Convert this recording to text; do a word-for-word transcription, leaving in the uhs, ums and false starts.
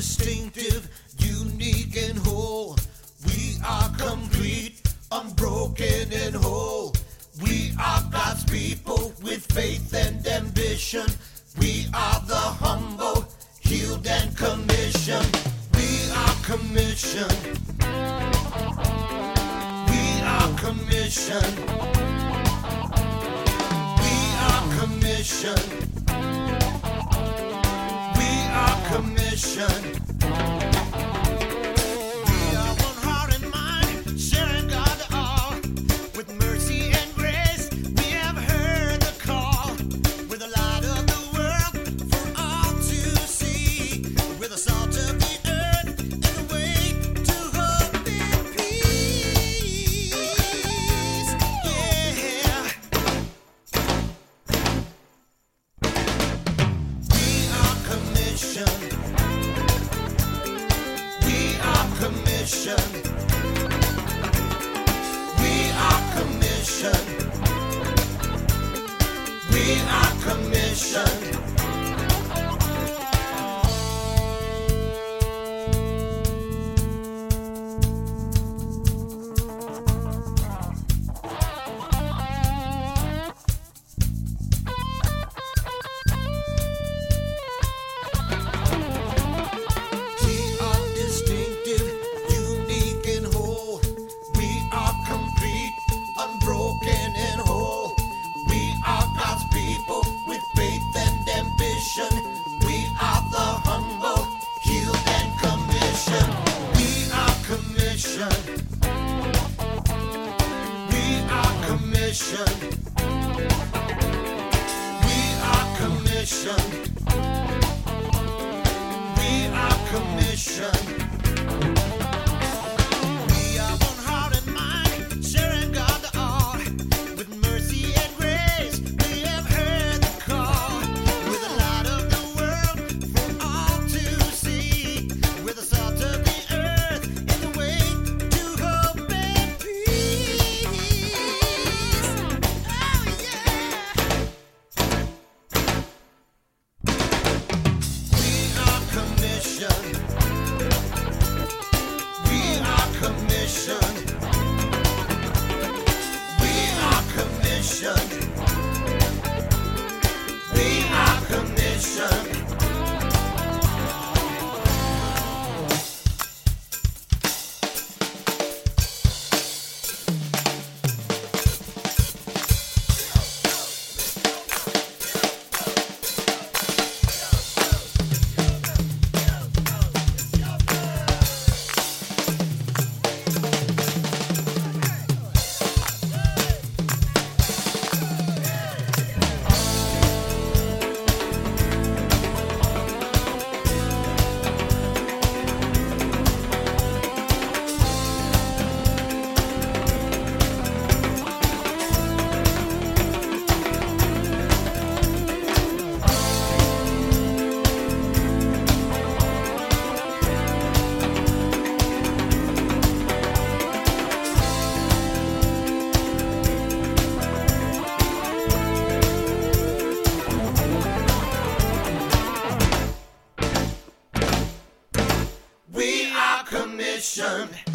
distinctive, unique and whole. We are complete, unbroken and whole. We are God's people with faith and ambition. We are the humble, healed and commissioned. We are commissioned. We are commissioned. We are commissioned. We are commissioned. We are one heart and mind, sharing God to all. With mercy and grace, we have heard the call. We're the light of the world for all to see. We're the salt of the earth and the way to hope and peace. Yeah. We are commissioned. We are commissioned. We are commissioned. We are commissioned. We are distinctive, unique and whole. We are complete, unbroken and whole. We are God's people with faith and ambition. We are the humble, healed and commissioned. We are commissioned. We are commissioned. We are commissioned. We are commissioned. We are one heart and mind, sharing God to all. With mercy and grace, we have heard the call. We're the light of the world for all to see. We're the salt of the earth and the way to hope and peace. Oh yeah. We are commissioned. We are commissioned. We are commissioned. We are commissioned. We are commissioned.